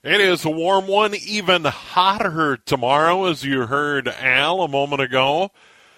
It is a warm one, even hotter tomorrow, as you heard Al a moment ago.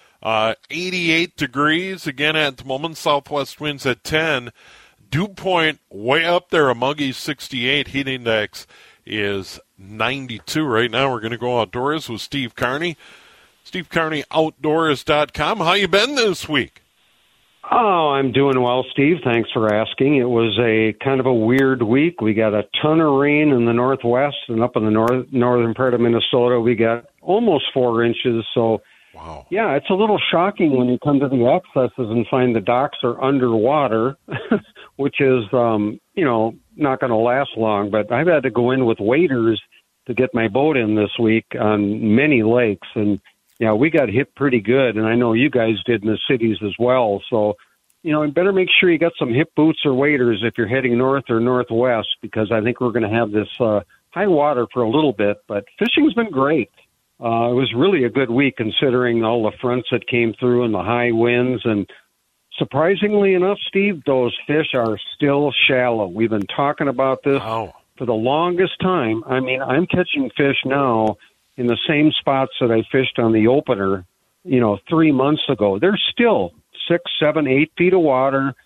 88 degrees again at the moment, southwest winds at 10. Dew point way up there, a muggy 68. Heat index is 92 right now. We're going to go outdoors with Steve Carney. Steve Carney, Outdoors.com. How you been this week? Oh, I'm doing well, Steve. Thanks for asking. It was a kind of a weird week. We got a ton of rain in the northwest, and up in the northern part of Minnesota, we got almost 4 inches. So, wow. Yeah, it's a little shocking when you come to the accesses and find the docks are underwater, which is, not going to last long. But I've had to go in with waders to get my boat in this week on many lakes, and yeah, we got hit pretty good, and I know you guys did in the cities as well. So, you better make sure you got some hip boots or waders if you're heading north or northwest, because I think we're going to have this high water for a little bit. But fishing's been great. It was really a good week considering all the fronts that came through and the high winds. And surprisingly enough, Steve, those fish are still shallow. We've been talking about this for the longest time. I mean, I'm catching fish now in the same spots that I fished on the opener, 3 months ago. They're still 6, 7, 8 feet of water.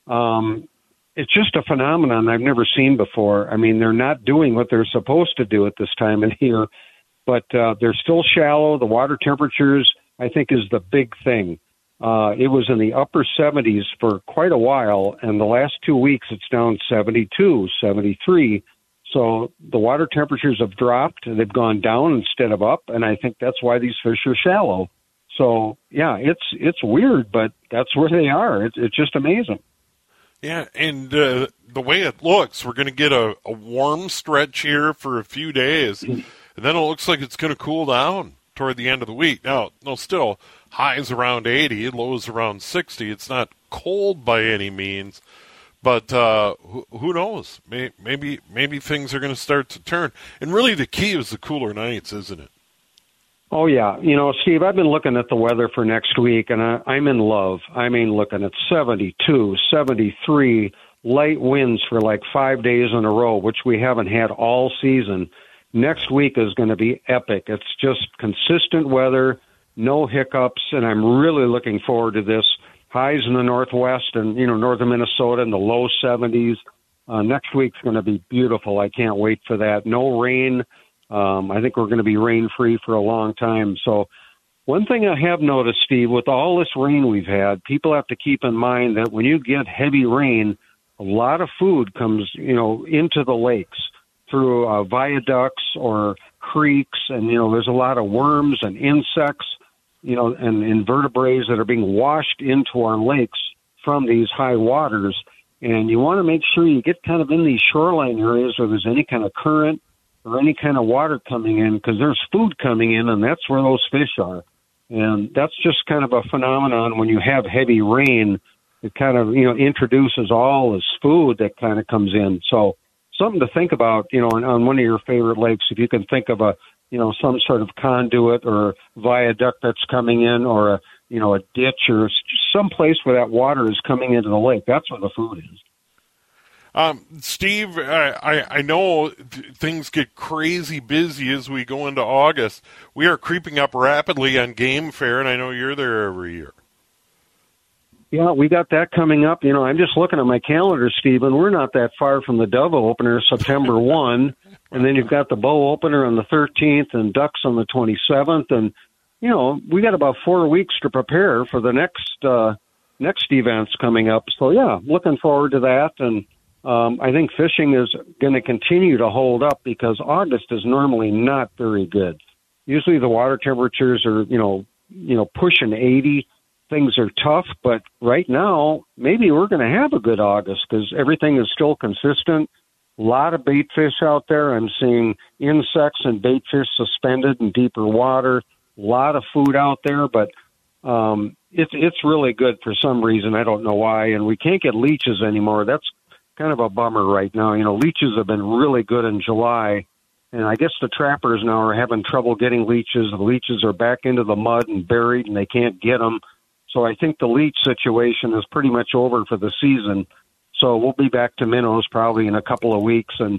It's just a phenomenon I've never seen before. I mean, they're not doing what they're supposed to do at this time of year, but they're still shallow. The water temperatures, I think, is the big thing. It was in the upper 70s for quite a while, and the last 2 weeks it's down 72, 73. So the water temperatures have dropped, and they've gone down instead of up, and I think that's why these fish are shallow. So, yeah, it's weird, but that's where they are. It's just amazing. Yeah, and the way it looks, we're going to get a warm stretch here for a few days, and then it looks like it's going to cool down toward the end of the week. Now, still highs around 80, lows around 60. It's not cold by any means. But who knows? Maybe things are going to start to turn. And really the key is the cooler nights, isn't it? Oh, yeah. Steve, I've been looking at the weather for next week, and I'm in love. I mean, looking at 72, 73, light winds for like 5 days in a row, which we haven't had all season. Next week is going to be epic. It's just consistent weather, no hiccups, and I'm really looking forward to this. Highs in the northwest and, northern Minnesota in the low 70s. Next week's going to be beautiful. I can't wait for that. No rain. I think we're going to be rain-free for a long time. So one thing I have noticed, Steve, with all this rain we've had, people have to keep in mind that when you get heavy rain, a lot of food comes, into the lakes through viaducts or creeks. And, there's a lot of worms and insects, and invertebrates that are being washed into our lakes from these high waters. And you want to make sure you get kind of in these shoreline areas where there's any kind of current or any kind of water coming in, because there's food coming in, and that's where those fish are. And that's just kind of a phenomenon when you have heavy rain. It kind of, introduces all this food that kind of comes in. So something to think about, on one of your favorite lakes, if you can think of some sort of conduit or viaduct that's coming in, or a ditch or some place where that water is coming into the lake. That's where the food is. Steve, I know things get crazy busy as we go into August. We are creeping up rapidly on Game Fair, and I know you're there every year. Yeah, we got that coming up. I'm just looking at my calendar, Steve, and we're not that far from the Dove opener, September 1. And then you've got the bow opener on the 13th and ducks on the 27th. And, we got about 4 weeks to prepare for the next events coming up. So, yeah, looking forward to that. And I think fishing is going to continue to hold up because August is normally not very good. Usually the water temperatures are, pushing 80. Things are tough, but right now, maybe we're going to have a good August because everything is still consistent. A lot of bait fish out there. I'm seeing insects and bait fish suspended in deeper water. A lot of food out there, but it's really good for some reason. I don't know why. And we can't get leeches anymore. That's kind of a bummer right now. Leeches have been really good in July, and I guess the trappers now are having trouble getting leeches. The leeches are back into the mud and buried, and they can't get them. So I think the leech situation is pretty much over for the season. So we'll be back to minnows probably in a couple of weeks. And,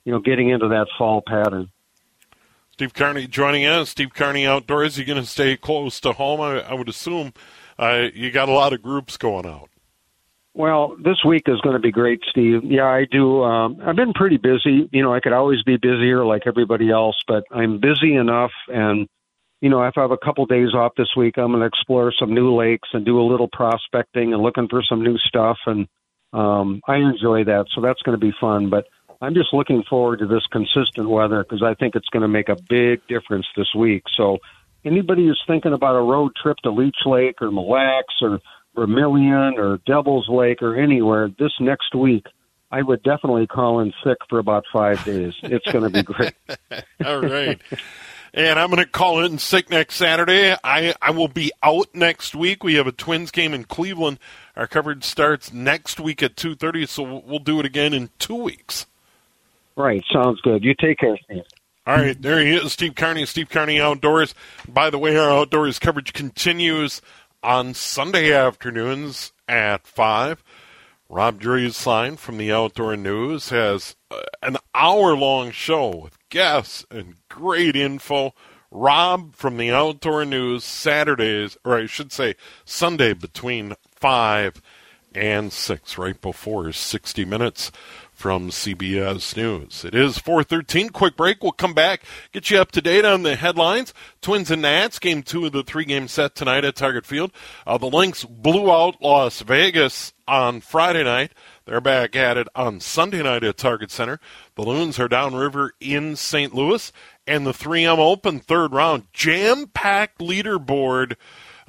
getting into that fall pattern. Steve Carney joining us. Steve Carney Outdoors. You're going to stay close to home, I would assume. You got a lot of groups going out. Well, this week is going to be great, Steve. Yeah, I do. I've been pretty busy. I could always be busier like everybody else, but I'm busy enough. And, if I have a couple days off this week, I'm going to explore some new lakes and do a little prospecting and looking for some new stuff. And I enjoy that. So that's going to be fun. But I'm just looking forward to this consistent weather because I think it's going to make a big difference this week. So anybody who's thinking about a road trip to Leech Lake or Mille Lacs or Vermilion or Devil's Lake or anywhere this next week, I would definitely call in sick for about 5 days. It's going to be great. All right. And I'm going to call in sick next Saturday. I will be out next week. We have a Twins game in Cleveland. Our coverage starts next week at 2:30, so we'll do it again in 2 weeks. Right. Sounds good. You take care, Steve. All right. There he is, Steve Carney, Steve Carney Outdoors. By the way, our outdoors coverage continues on Sunday afternoons at 5. Rob Drieslein from the Outdoor News has an hour-long show with guests and great info. Rob from the Outdoor News Saturdays, or I should say Sunday between 5 and 6, right before 60 Minutes from CBS News. It is 4:13. Quick break. We'll come back, get you up to date on the headlines. Twins and Nats, game 2 of the 3-game set tonight at Target Field. The Lynx blew out Las Vegas on Friday night. They're back at it on Sunday night at Target Center. The Loons are downriver in St. Louis. And the 3M Open third round, jam-packed leaderboard.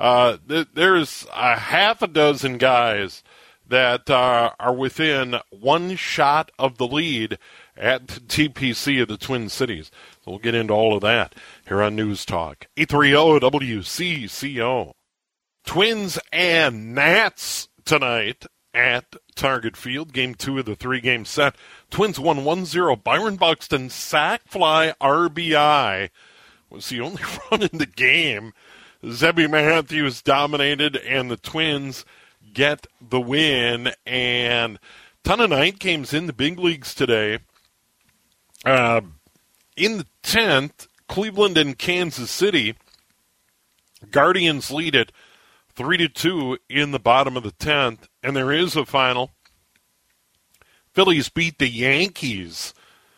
There's a half a dozen guys that are within one shot of the lead at TPC of the Twin Cities. So we'll get into all of that here on News Talk. 830 WCCO. Twins and Nats tonight at Target Field. Game 2 of the 3-game set. Twins won 1-0. Byron Buxton sac fly RBI was the only run in the game. Zebby Matthews dominated, and the Twins get the win. And ton of night games in the big leagues today. In the 10th, Cleveland and Kansas City. Guardians lead it 3-2 in the bottom of the 10th, and there is a final. Phillies beat the Yankees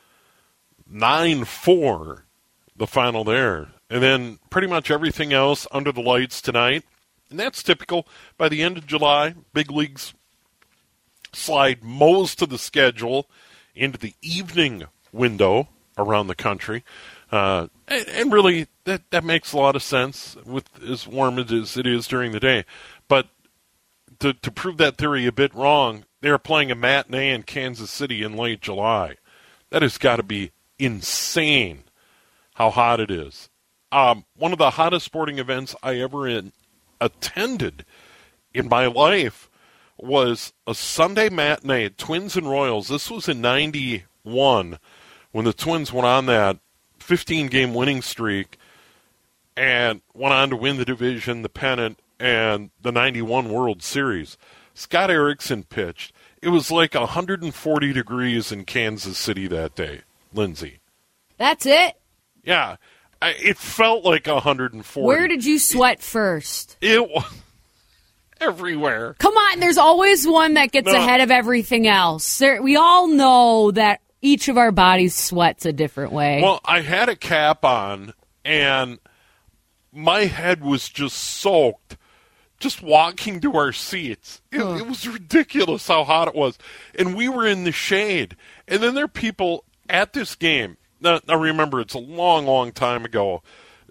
9-4, the final there. And then pretty much everything else under the lights tonight. And that's typical. By the end of July, big leagues slide most of the schedule into the evening window around the country. And really, that makes a lot of sense with as warm as it is during the day. But to prove that theory a bit wrong, they're playing a matinee in Kansas City in late July. That has got to be insane how hot it is. One of the hottest sporting events I ever attended in my life was a Sunday matinee, Twins and Royals. This was in 91 when the Twins went on that 15-game winning streak and went on to win the division, the pennant, and the 91 World Series. Scott Erickson pitched. It was like 140 degrees in Kansas City that day, Lindsay. That's it? Yeah. It felt like 140. Where did you sweat first? It was everywhere. Come on, there's always one that gets ahead of everything else. We all know that each of our bodies sweats a different way. Well, I had a cap on, and my head was just soaked just walking to our seats. It was ridiculous how hot it was. And we were in the shade. And then there are people at this game. Now remember, it's a long, long time ago,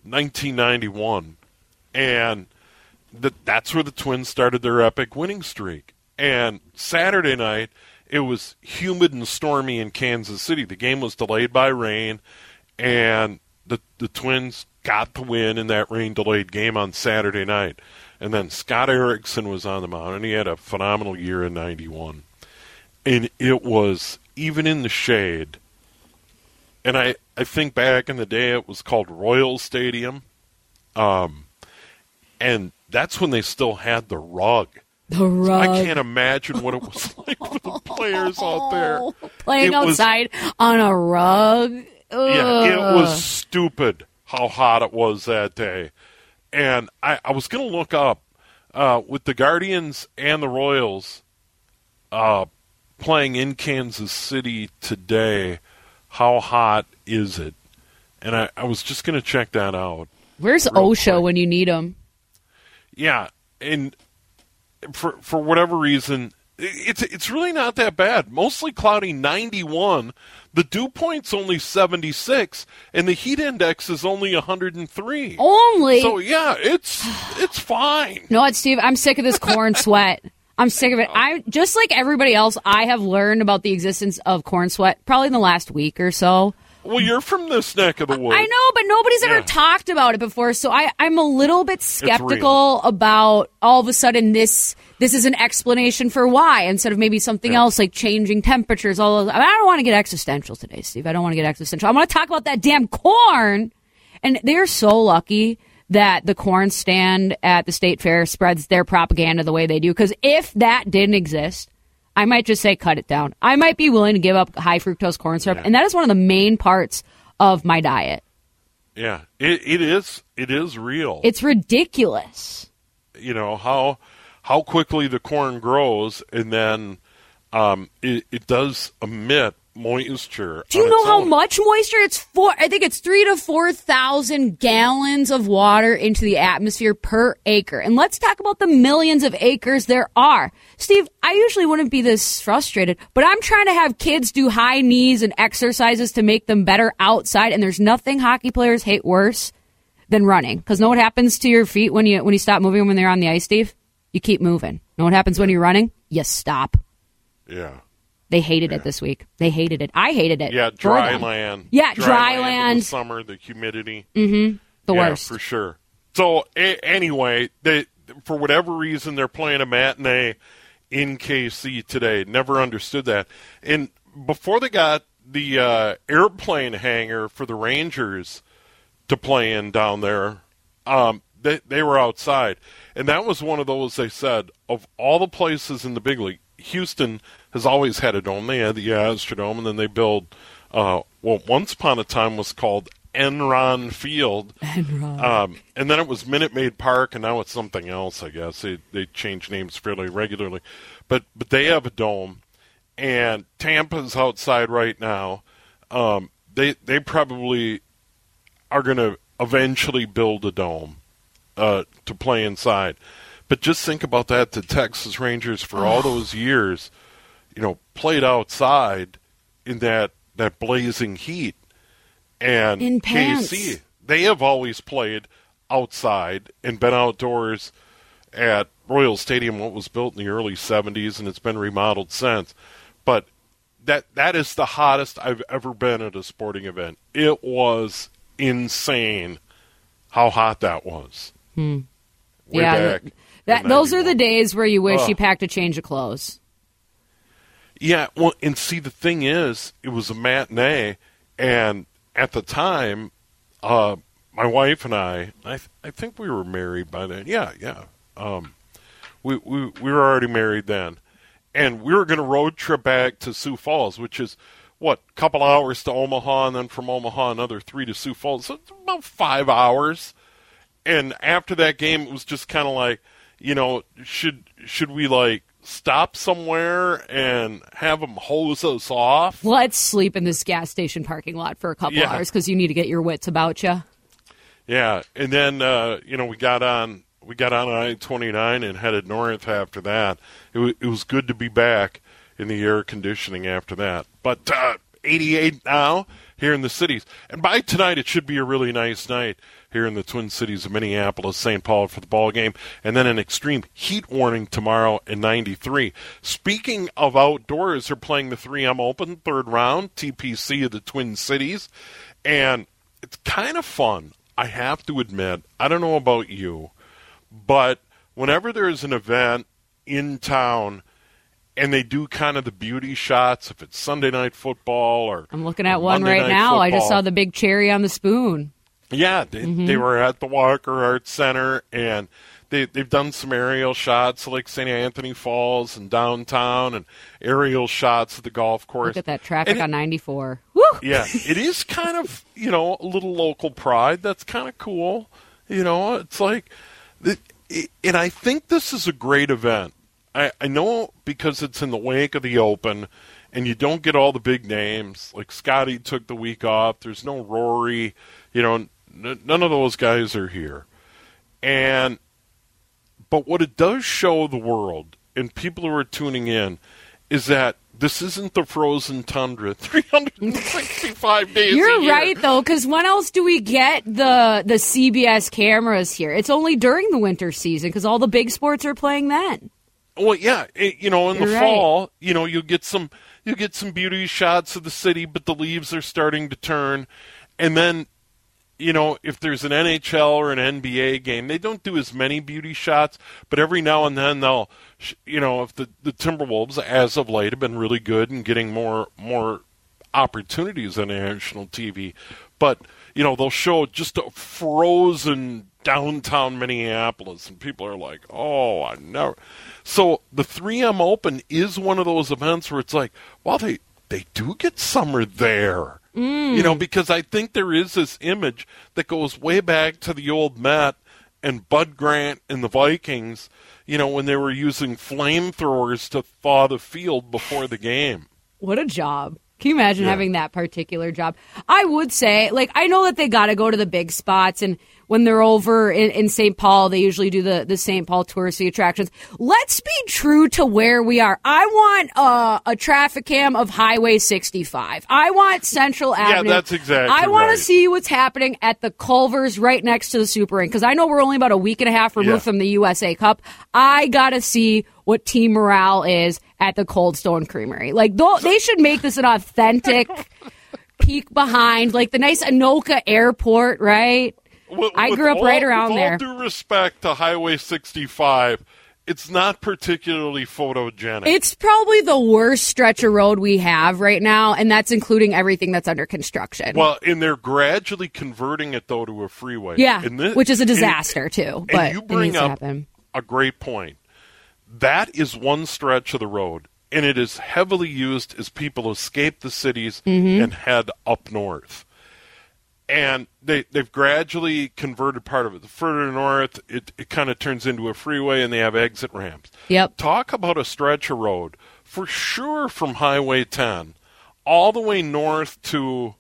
1991. And that's where the Twins started their epic winning streak. And Saturday night, it was humid and stormy in Kansas City. The game was delayed by rain, and the Twins got the win in that rain-delayed game on Saturday night. And then Scott Erickson was on the mound, and he had a phenomenal year in 91. And it was, even in the shade, and I think back in the day it was called Royal Stadium, and that's when they still had the rug. The rug. I can't imagine what it was like for the players out there. Playing outside on a rug. Ugh. Yeah, it was stupid how hot it was that day. And I was going to look up with the Guardians and the Royals playing in Kansas City today, how hot is it? And I was just going to check that out. Where's OSHA when you need him? Yeah, and for whatever reason, it's really not that bad. Mostly cloudy, 91. The dew point's only 76, and the heat index is only 103. Only? So, yeah, it's fine. No, what, Steve? I'm sick of this corn sweat. I'm sick of it. I just like everybody else, I have learned about the existence of corn sweat probably in the last week or so. Well, you're from this neck of the woods. I know, but nobody's ever talked about it before, so I'm a little bit skeptical about all of a sudden this is an explanation for why, instead of maybe something else like changing temperatures. All those. I don't want to get existential today, Steve. I don't want to get existential. I want to talk about that damn corn. And they're so lucky that the corn stand at the state fair spreads their propaganda the way they do, because if that didn't exist, I might just say cut it down. I might be willing to give up high fructose corn syrup, and that is one of the main parts of my diet. Yeah, it is. It is real. It's ridiculous. You know how quickly the corn grows, and then it does emit moisture. Do you know how much moisture? I think it's 3,000 to 4,000 gallons of water into the atmosphere per acre. And let's talk about the millions of acres there are. Steve, I usually wouldn't be this frustrated, but I'm trying to have kids do high knees and exercises to make them better outside. And there's nothing hockey players hate worse than running. Because know what happens to your feet when you stop moving when they're on the ice, Steve? You keep moving. Know what happens when you're running? You stop. Yeah. They hated it this week. They hated it. I hated it. Yeah, dry land. Yeah, dry land. In the summer, the humidity. Mm-hmm. The worst. For sure. So, anyway, for whatever reason, they're playing a matinee in KC today. Never understood that. And before they got the airplane hangar for the Rangers to play in down there, they were outside. And that was one of those, they said, of all the places in the big league, Houston has always had a dome. They had the Astrodome, and then they built once upon a time was called Enron Field. Enron. And then it was Minute Maid Park, and now it's something else, I guess. They change names fairly regularly. But they have a dome, and Tampa's outside right now. They probably are going to eventually build a dome to play inside. But just think about that. The Texas Rangers, for all those years, played outside in that blazing heat. And in pants. KC, they have always played outside and been outdoors at Royal Stadium, what was built in the early 70s, and it's been remodeled since. But that is the hottest I've ever been at a sporting event. It was insane how hot that was. Way back. Those are the days where you wish you packed a change of clothes. Yeah, well, and see, the thing is, it was a matinee, and at the time, my wife and I think we were married by then. Yeah. We were already married then, and we were going to road trip back to Sioux Falls, which is, a couple hours to Omaha, and then from Omaha another 3 to Sioux Falls. So it's about 5 hours. And after that game, it was just kind of like, should we stop somewhere and have them hose us off? Let's sleep in this gas station parking lot for a couple hours because you need to get your wits about you. Yeah, and then we got on I-29 and headed north after that. It was good to be back in the air conditioning after that. But 88 now here in the cities, and by tonight it should be a really nice night here in the Twin Cities of Minneapolis, St. Paul for the ball game, and then an extreme heat warning tomorrow in 93. Speaking of outdoors, they're playing the 3M Open third round, TPC of the Twin Cities, and it's kind of fun, I have to admit. I don't know about you, but whenever there's an event in town and they do kind of the beauty shots, if it's Sunday Night Football or I'm looking at one right now. Football. I just saw the big cherry on the spoon. Yeah, they were at the Walker Arts Center, and they've done some aerial shots like St. Anthony Falls and downtown, and aerial shots of the golf course. Look at that traffic on 94. Woo! Yeah, it is kind of, a little local pride. That's kind of cool. It's like, and I think this is a great event. I know because it's in the wake of the Open, and you don't get all the big names. Like Scotty took the week off. There's no Rory. None of those guys are here. But what it does show the world and people who are tuning in is that this isn't the frozen tundra 365 days You're a year. right, though, because when else do we get the CBS cameras here? It's only during the winter season because all the big sports are playing then. Well, yeah, in the fall, you get some beauty shots of the city, but the leaves are starting to turn. And then, if there's an NHL or an NBA game, they don't do as many beauty shots, but every now and then they'll, if the Timberwolves, as of late, have been really good and getting more opportunities on national TV, but, they'll show just a frozen downtown Minneapolis, and people are like, oh, I never. So the 3M Open is one of those events where it's like, well, they do get summer there. Because I think there is this image that goes way back to the old Met and Bud Grant and the Vikings, when they were using flamethrowers to thaw the field before the game. What a job. Can you imagine having that particular job? I would say, I know that they got to go to the big spots, and when they're over in St. Paul, they usually do the St. Paul touristy attractions. Let's be true to where we are. I want a traffic cam of Highway 65. I want Central Avenue. Yeah, that's exactly I want right. to see what's happening at the Culver's right next to the Super Ring, because I know we're only about a week and a half removed from the USA Cup. I got to see what team morale is at the Cold Stone Creamery. They should make this an authentic peek behind, the nice Anoka Airport, right? I grew up right around there. With all due respect to Highway 65, it's not particularly photogenic. It's probably the worst stretch of road we have right now, and that's including everything that's under construction. Well, and they're gradually converting it, though, to a freeway. Yeah, which is a disaster, too. But and you bring up a great point. That is one stretch of the road, and it is heavily used as people escape the cities and head up north. And they've gradually converted part of it. The further north, it kind of turns into a freeway, and they have exit ramps. Yep. Talk about a stretch of road, for sure, from Highway 10 all the way north to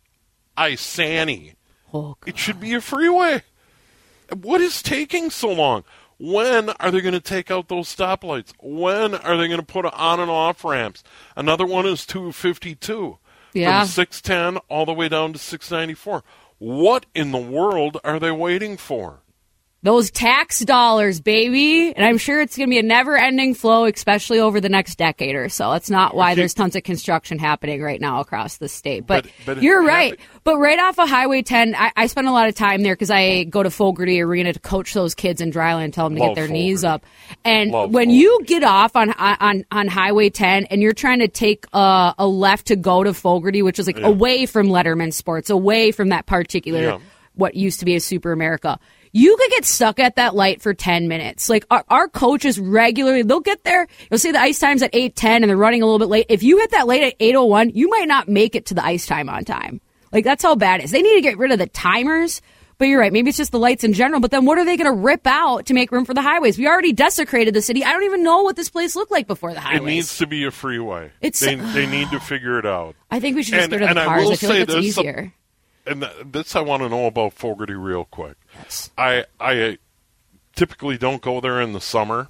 Isani. Oh, it should be a freeway. What is taking so long? When are they going to take out those stoplights? When are they going to put on and off ramps? Another one is 252. Yeah. From 610 all the way down to 694. What in the world are they waiting for? Those tax dollars, baby. And I'm sure it's going to be a never-ending flow, especially over the next decade or so. That's not why there's tons of construction happening right now across the state. But you're right. But right off of Highway 10, I spend a lot of time there because I go to Fogarty Arena to coach those kids in Dryland and tell them to get their knees up. And when you get off on Highway 10 and you're trying to take a left to go to Fogarty, which is away from Letterman Sports, away from that particular what used to be a Super America, you could get stuck at that light for 10 minutes. Our coaches regularly, they'll get there. You'll say the ice time's at 8:10 and they're running a little bit late. If you hit that late at 8:01, you might not make it to the ice time on time. That's how bad it is. They need to get rid of the timers. But you're right. Maybe it's just the lights in general. But then what are they going to rip out to make room for the highways? We already desecrated the city. I don't even know what this place looked like before the highways. It needs to be a freeway. They need to figure it out. I think we should just get rid of the cars. I feel like it's easier. And this I want to know about Fogarty real quick. Yes. I typically don't go there in the summer,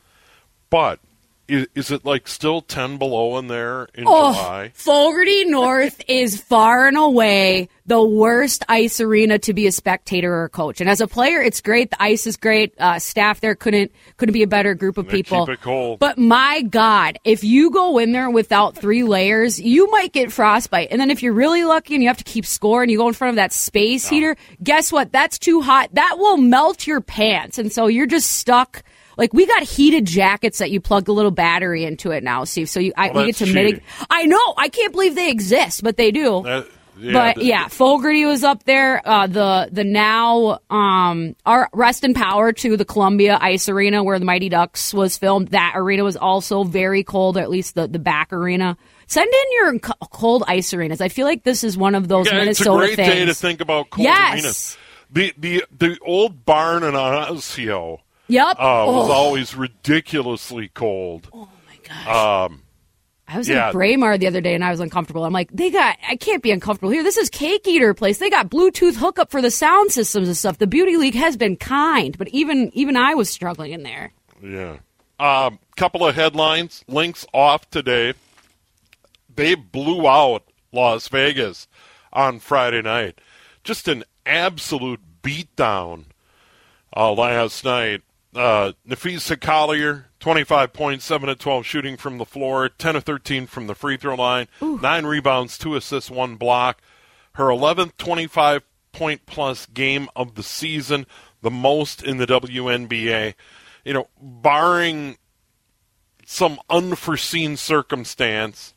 but is it still 10 below in there in July? Fogarty North is far and away the worst ice arena to be a spectator or a coach. And as a player, it's great. The ice is great. Staff there couldn't be a better group of people. Keep it cold. But my God, if you go in there without 3 layers, you might get frostbite. And then if you're really lucky and you have to keep score and you go in front of that space heater, guess what? That's too hot. That will melt your pants. And so you're just stuck. We got heated jackets that you plug a little battery into it now, Steve. So we get to mitigate. I know. I can't believe they exist, but they do. Fogarty was up there. The now our rest in power to the Columbia Ice Arena where the Mighty Ducks was filmed. That arena was also very cold, or at least the back arena. Send in your cold ice arenas. I feel like this is one of those Minnesota it's a great day to think about cold arenas. The old barn in Osseo was always ridiculously cold. Oh my gosh. I was in Braemar the other day and I was uncomfortable. I'm like, I can't be uncomfortable here. This is Cake Eater place. They got Bluetooth hookup for the sound systems and stuff. The Beauty League has been kind, but even I was struggling in there. Yeah. Couple of headlines. Lynx off today. They blew out Las Vegas on Friday night. Just an absolute beatdown last night. Nafisa Collier, 25 points, 7 of 12 shooting from the floor, 10 of 13 from the free throw line, 9 rebounds, 2 assists, 1 block. Her 11th 25-point-plus game of the season, the most in the WNBA. Barring some unforeseen circumstance,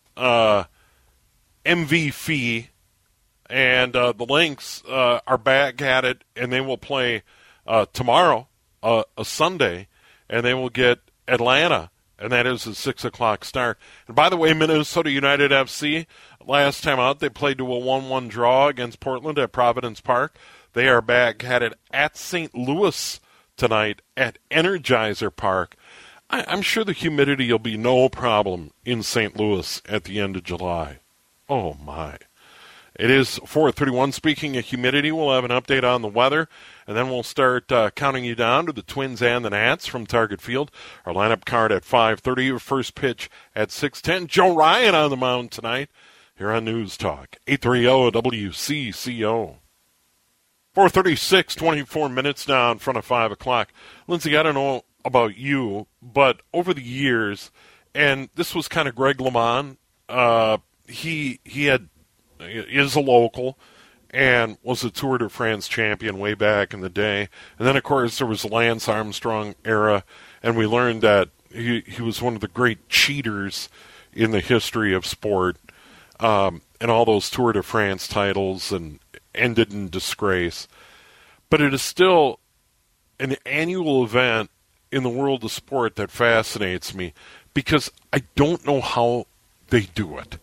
MVP and the Lynx are back at it, and they will play tomorrow, a Sunday, and they will get Atlanta, and that is a 6 o'clock start. And by the way, Minnesota United FC, last time out, they played to a 1-1 draw against Portland at Providence Park. They are back at it at St. Louis tonight at Energizer Park. I'm sure the humidity will be no problem in St. Louis at the end of July. Oh, my. It is 4:31. Speaking of humidity, we'll have an update on the weather, and then we'll start counting you down to the Twins and the Nats from Target Field. Our lineup card at 5:30, your first pitch at 6:10. Joe Ryan on the mound tonight here on News Talk, 830 WCCO. 4:36, 24 minutes now in front of 5 o'clock. Lindsay, I don't know about you, but over the years, and this was kind of Greg LeMond, he is a local and was a Tour de France champion way back in the day. And then, of course, there was the Lance Armstrong era, and we learned that he was one of the great cheaters in the history of sport, and all those Tour de France titles and ended in disgrace. But it is still an annual event in the world of sport that fascinates me because I don't know how they do it.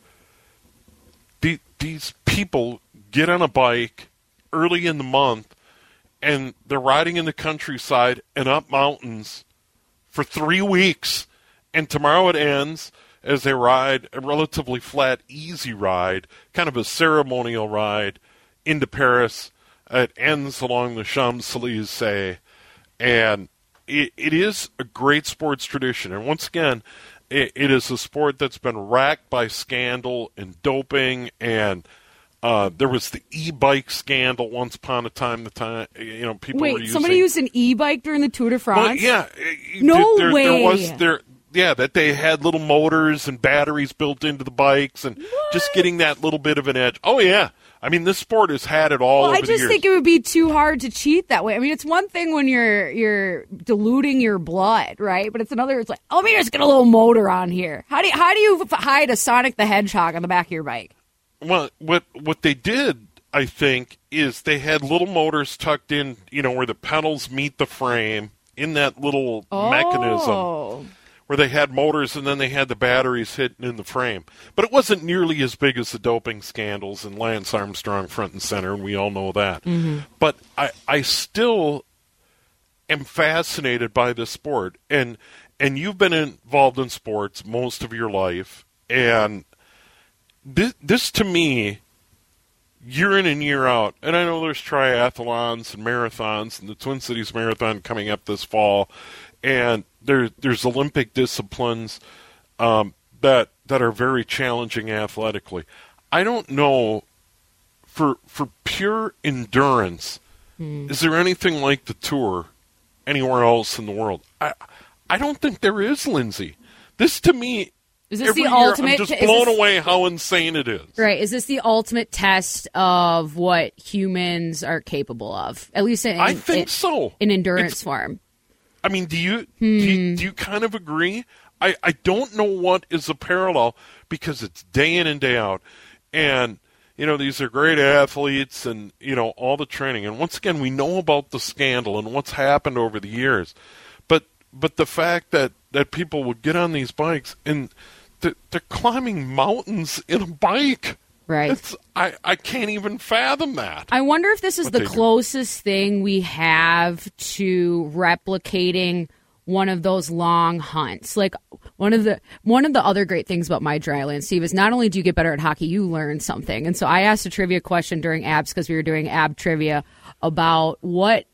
These people get on a bike early in the month, and they're riding in the countryside and up mountains for 3 weeks. And tomorrow it ends as they ride a relatively flat, easy ride, kind of a ceremonial ride into Paris. It ends along the Champs-Élysées. And it is a great sports tradition. And once again, it is a sport that's been racked by scandal and doping, and there was the e-bike scandal once upon a time. People were using. Somebody used an e-bike during the Tour de France? Well, yeah. No way. That they had little motors and batteries built into the bikes, and just getting that little bit of an edge. Oh, yeah. I mean, this sport has had it all over the years. I just think it would be too hard to cheat that way. I mean, it's one thing when you're diluting your blood, right? But it's another. It's like, let me just get a little motor on here. How do you hide a Sonic the Hedgehog on the back of your bike? Well, what they did, I think, is they had little motors tucked in, where the pedals meet the frame in that little mechanism. Where they had motors and then they had the batteries hidden in the frame. But it wasn't nearly as big as the doping scandals and Lance Armstrong front and center, and we all know that. Mm-hmm. But I still am fascinated by this sport. And you've been involved in sports most of your life. And this to me, year in and year out, and I know there's triathlons and marathons and the Twin Cities Marathon coming up this fall, and there's Olympic disciplines that are very challenging athletically. I don't know, for pure endurance, is there anything like the Tour anywhere else in the world? I don't think there is, Lindsay. This, to me, is this the ultimate? I'm just blown away how insane it is. Right. Is this the ultimate test of what humans are capable of? At least I think so. In endurance form. I mean, do you kind of agree? I don't know what is a parallel because it's day in and day out. And these are great athletes and, all the training. And once again, we know about the scandal and what's happened over the years. But the fact that people would get on these bikes and they're climbing mountains in a bike. Right. I can't even fathom that. I wonder if this is the closest thing we have to replicating one of those long hunts. Like one of the other great things about my dryland, Steve, is not only do you get better at hockey, you learn something. And so I asked a trivia question during ABS because we were doing AB trivia about what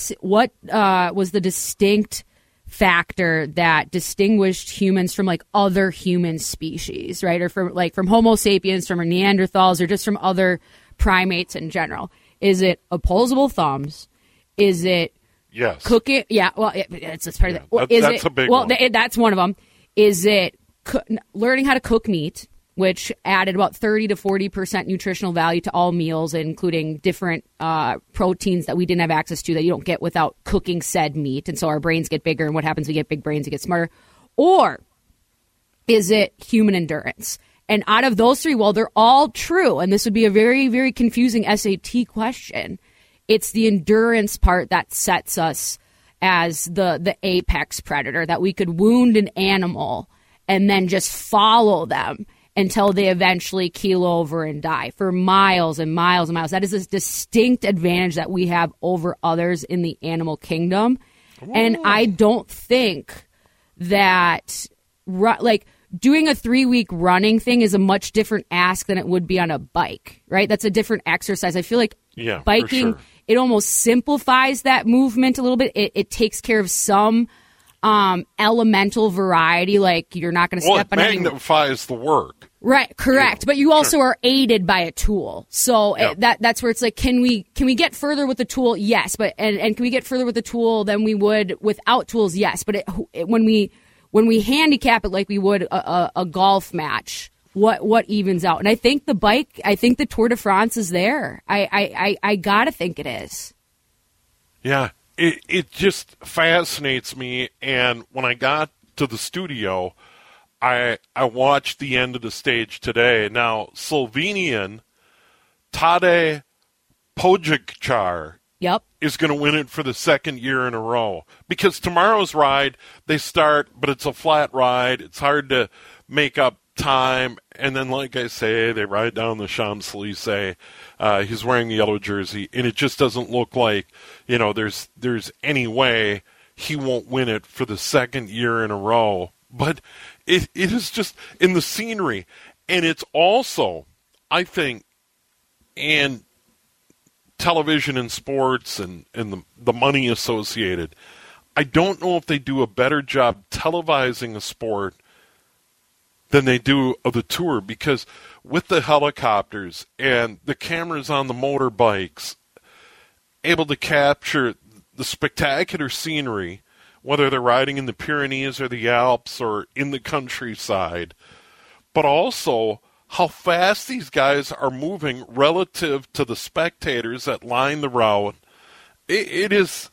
was the distinct factor that distinguished humans from like other human species, right? Or from Homo sapiens, from Neanderthals, or just from other primates in general. Is it opposable thumbs? Is it yes cooking? Yeah, well, it's part of that. That's a big one. That's one of them. Is it learning how to cook meat, which added about 30 to 40% nutritional value to all meals, including different proteins that we didn't have access to that you don't get without cooking said meat. And so our brains get bigger, and what happens? We get big brains, we get smarter. Or is it human endurance? And out of those three, well, they're all true. And this would be a very, very confusing SAT question. It's the endurance part that sets us as the apex predator, that we could wound an animal and then just follow them until they eventually keel over and die for miles and miles and miles. That is a distinct advantage that we have over others in the animal kingdom. Ooh. And I don't think that doing a 3-week running thing is a much different ask than it would be on a bike, right? That's a different exercise. I feel like biking, for sure, it almost simplifies that movement a little bit. It takes care of some elemental variety, like you're not going to step on anything. It magnifies the work. Right, correct. But you also are aided by a tool. So that's where it's like, can we get further with the tool? Yes. But and can we get further with the tool than we would without tools? Yes. But when we handicap it like we would a golf match, what evens out? And I think the Tour de France is there. I gotta think it is. Yeah. It just fascinates me, and when I got to the studio, I watched the end of the stage today. Now, Slovenian Tadej Pogačar is going to win it for the second year in a row, because tomorrow's ride, they start, but it's a flat ride. It's hard to make up time, and then, like I say, they ride down the Champs-Élysées. He's wearing the yellow jersey, and it just doesn't look like, there's any way he won't win it for the second year in a row. But it is just in the scenery, and it's also, I think, and television and sports and the money associated, I don't know if they do a better job televising a sport than they do of the Tour, because with the helicopters and the cameras on the motorbikes, able to capture the spectacular scenery, whether they're riding in the Pyrenees or the Alps or in the countryside, but also how fast these guys are moving relative to the spectators that line the route. It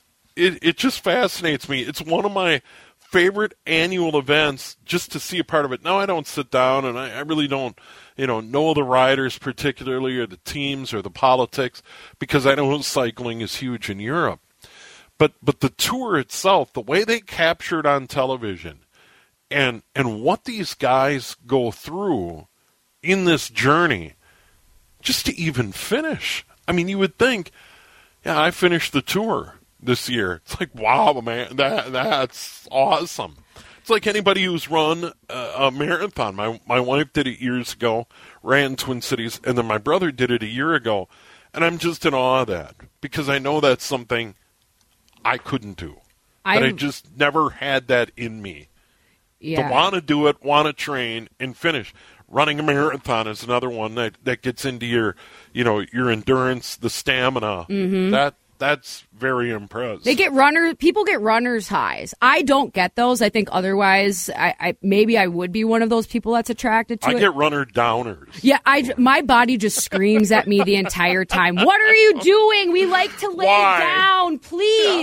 just fascinates me. It's one of my favorite annual events, just to see a part of it. Now, I don't sit down, and I really don't, know the riders particularly, or the teams, or the politics, because I know cycling is huge in Europe. But the Tour itself, the way they capture it on television, and what these guys go through in this journey, just to even finish. I mean, you would think, I finished the Tour this year. It's like, wow, man, that's awesome. It's like anybody who's run a marathon. My wife did it years ago, ran Twin Cities, and then my brother did it a year ago. And I'm just in awe of that, because I know that's something I couldn't do. I just never had that in me. To want to do it, want to train, and finish. Running a marathon is another one that gets into your endurance, the stamina. Mm-hmm. That's very impressive. People get runner's highs. I don't get those. I think otherwise, maybe I would be one of those people that's attracted to it. I get runner downers. Yeah, my body just screams at me the entire time. What are you doing? We like to lay down. Please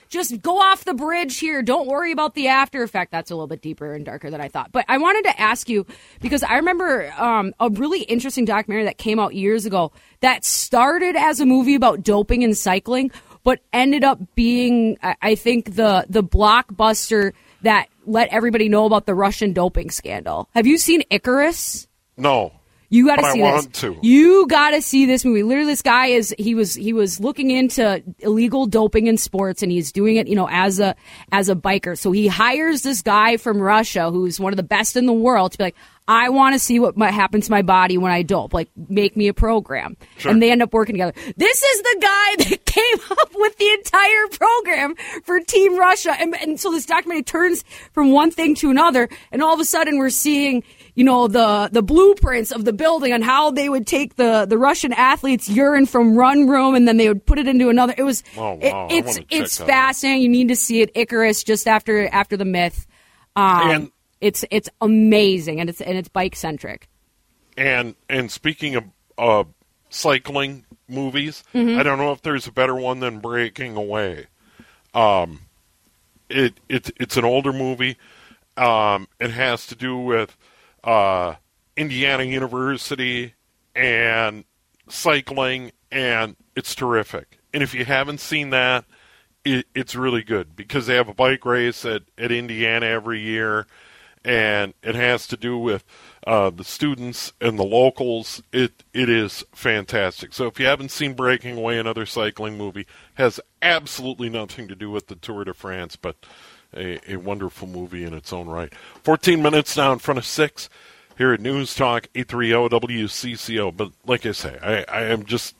just go off the bridge here. Don't worry about the after effect. That's a little bit deeper and darker than I thought. But I wanted to ask you, because I remember a really interesting documentary that came out years ago that started as a movie about doping and cycling, but ended up being, I think, the blockbuster that let everybody know about the Russian doping scandal. Have you seen Icarus? No. You got to see this. I want to. You got to see this movie. Literally, this guy he was looking into illegal doping in sports, and he's doing it, as a biker. So he hires this guy from Russia who's one of the best in the world to be like, I want to see what might happen to my body when I dope. Like, make me a program. Sure. And they end up working together. This is the guy that came up with the entire program for Team Russia. And so this documentary turns from one thing to another, and all of a sudden we're seeing, the blueprints of the building on how they would take the Russian athletes' urine from one room and then they would put it into another. It was, it's fascinating. You need to see it. Icarus, just after the myth. It's amazing, and it's bike centric. And speaking of cycling movies, I don't know if there's a better one than Breaking Away. It's an older movie. It has to do with Indiana University and cycling, and it's terrific. And if you haven't seen that, it's really good because they have a bike race at Indiana every year. And it has to do with the students and the locals. It is fantastic. So if you haven't seen Breaking Away, another cycling movie, has absolutely nothing to do with the Tour de France, but a wonderful movie in its own right. 14 minutes now in front of 6 here at News Talk 830 WCCO. But like I say, I am just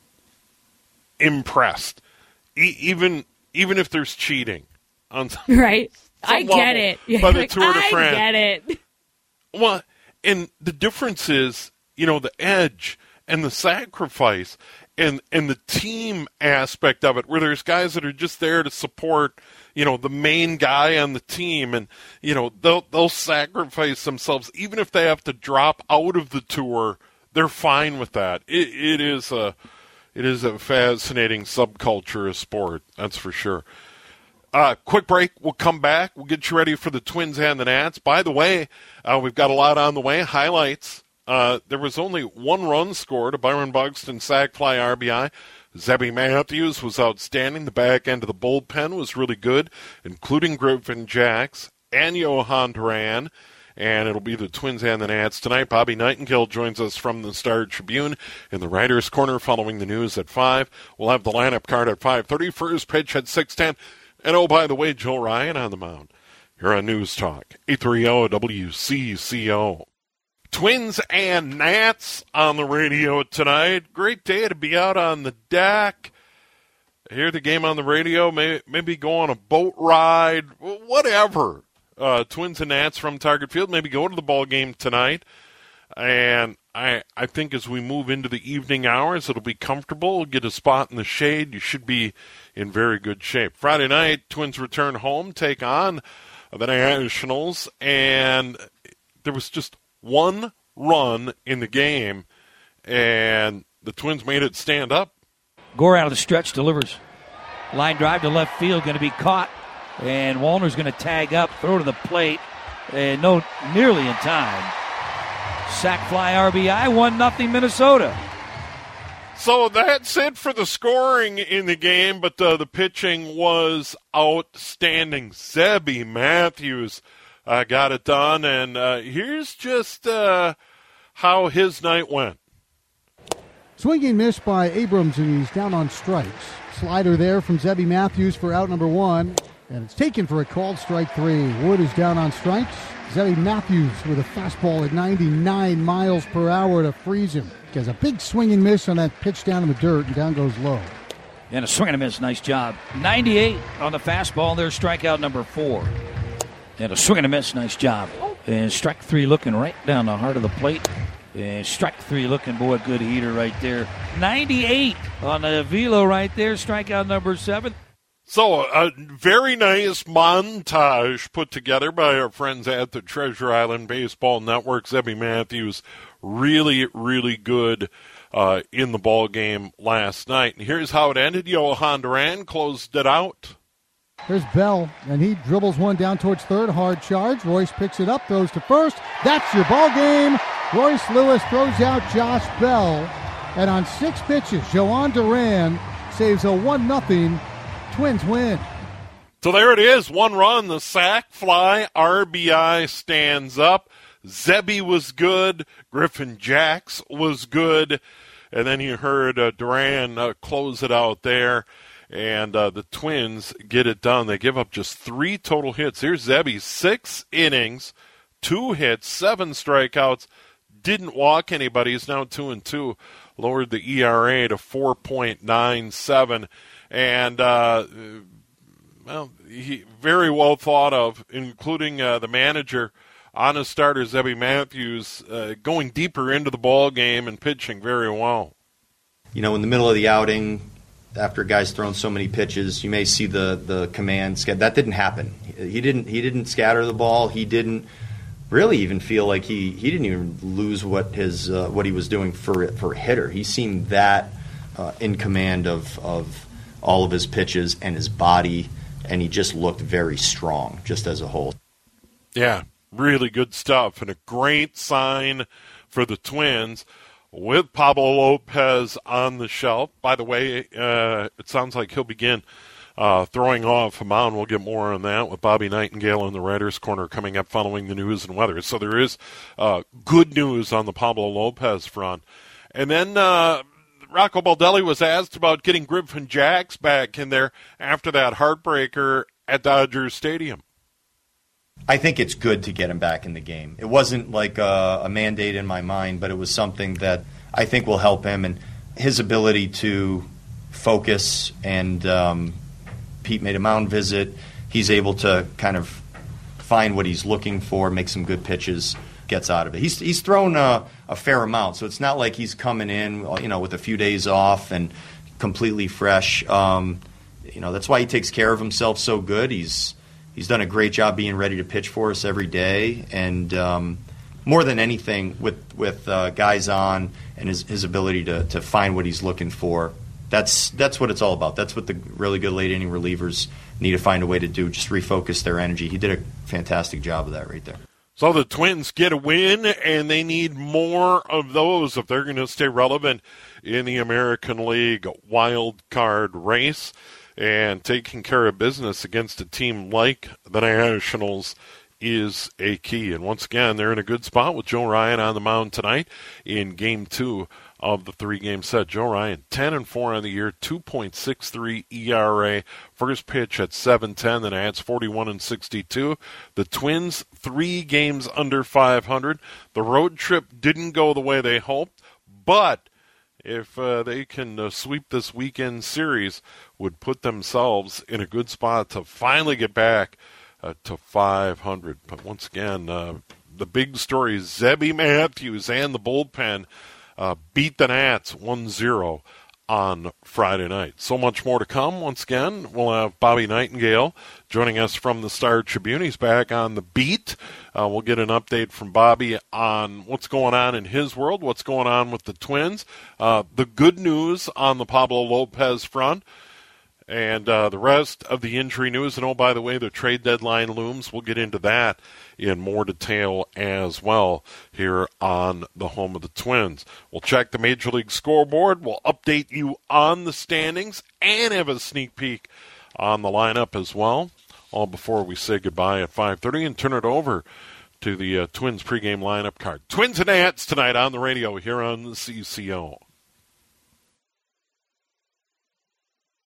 impressed. Even if there's cheating on right. I get it. By the Tour de France. I get it. Well, and the difference is, the edge and the sacrifice and the team aspect of it, where there's guys that are just there to support, the main guy on the team, and they'll sacrifice themselves even if they have to drop out of the tour. They're fine with that. It is a fascinating subculture of sport, that's for sure. Quick break. We'll come back. We'll get you ready for the Twins and the Nats. By the way, we've got a lot on the way. Highlights. There was only one run scored, a Byron Buxton sac fly RBI. Zebby Matthews was outstanding. The back end of the bullpen was really good, including Griffin Jacks and Johan Duran. And it'll be the Twins and the Nats tonight. Bobby Nightingale joins us from the Star Tribune in the Writers' Corner following the news at 5. We'll have the lineup card at 5:30. First pitch at 6:10. And, oh, by the way, Joe Ryan on the mound. Here on News Talk, 830 WCCO. Twins and Nats on the radio tonight. Great day to be out on the deck. Hear the game on the radio, maybe go on a boat ride, whatever. Twins and Nats from Target Field, maybe go to the ball game tonight. And I think as we move into the evening hours, it'll be comfortable. Get a spot in the shade. You should be in very good shape. Friday night, Twins return home, take on the Nationals, and there was just one run in the game, and the Twins made it stand up. Gore out of the stretch delivers. Line drive to left field, going to be caught, and Wallner's going to tag up, throw to the plate, and no, nearly in time. Sac fly RBI, 1-0 Minnesota. So that's it for the scoring in the game, but the pitching was outstanding. Zebby Matthews got it done, and here's just how his night went. Swinging miss by Abrams, and he's down on strikes. Slider there from Zebby Matthews for out number 1, and it's taken for a called strike 3. Wood is down on strikes. Zebby Matthews with a fastball at 99 miles per hour to freeze him. He has a big swing and miss on that pitch down in the dirt, and down goes low. And a swing and a miss, nice job. 98 on the fastball, there's strikeout number 4. And a swing and a miss, nice job. And strike 3 looking right down the heart of the plate. And strike 3 looking, boy, good heater right there. 98 on the velo right there, strikeout number 7. So a very nice montage put together by our friends at the Treasure Island Baseball Network. Zebby Matthews really, really good in the ball game last night. And here's how it ended. Johan Duran closed it out. There's Bell, and he dribbles one down towards third. Hard charge. Royce picks it up, throws to first. That's your ball game. Royce Lewis throws out Josh Bell. And on 6 pitches, Joan Duran saves a 1-0 Twins win. So there it is. 1 run, the sac fly, RBI stands up. Zebby was good. Griffin Jacks was good. And then you heard Duran close it out there. And the Twins get it done. They give up just 3 total hits. Here's Zebby, 6 innings, 2 hits, 7 strikeouts. Didn't walk anybody. He's now 2-2. Lowered the ERA to 4.97. And, he very well thought of, including the manager on his starter, Zebby Matthews, going deeper into the ball game and pitching very well. In the middle of the outing, after a guy's thrown so many pitches, you may see the command. That didn't happen. He didn't scatter the ball. He didn't really even feel like he didn't even lose what he was doing for a hitter. He seemed that in command of all of his pitches and his body, and he just looked very strong just as a whole. Yeah, really good stuff, and a great sign for the Twins. With Pablo Lopez on the shelf. By the way, it sounds like he'll begin throwing off a mound. We'll get more on that with Bobby Nightingale in the Writers' Corner coming up following the news and weather. So there is good news on the Pablo Lopez front. And then Rocco Baldelli was asked about getting Griffin Jacks back in there after that heartbreaker at Dodger Stadium. I think it's good to get him back in the game. It wasn't like a mandate in my mind, but it was something that I think will help him and his ability to focus. And Pete made a mound visit. He's able to kind of find what he's looking for, make some good pitches, gets out of it. He's thrown a fair amount, so it's not like he's coming in, with a few days off and completely fresh. That's why he takes care of himself so good. He's done a great job being ready to pitch for us every day, and more than anything, with guys on and his ability to find what he's looking for, that's what it's all about. That's what the really good late inning relievers need to find a way to do, just refocus their energy. He did a fantastic job of that right there. So the Twins get a win, and they need more of those if they're going to stay relevant in the American League wild card race. And taking care of business against a team like the Nationals is a key. And once again, they're in a good spot with Joe Ryan on the mound tonight in Game 2 of the 3-game set. Joe Ryan, 10-4 on the year, 2.63 ERA. First pitch at 7:10, then adds 41-62. The Twins, 3 games under 500. The road trip didn't go the way they hoped, but if they can sweep this weekend series, would put themselves in a good spot to finally get back to 500. But once again, the big story is Zebby Matthews and the bullpen beat the Nats 1-0 on Friday night. So much more to come. Once again, we'll have Bobby Nightingale joining us from the Star Tribune. He's back on the beat. We'll get an update from Bobby on what's going on in his world, what's going on with the Twins, the good news on the Pablo Lopez front, and the rest of the injury news. And, oh, by the way, the trade deadline looms. We'll get into that in more detail as well here on the home of the Twins. We'll check the Major League scoreboard. We'll update you on the standings and have a sneak peek on the lineup as well, all before we say goodbye at 5:30 and turn it over to the Twins pregame lineup card. Twins and Nats tonight on the radio here on the CCO.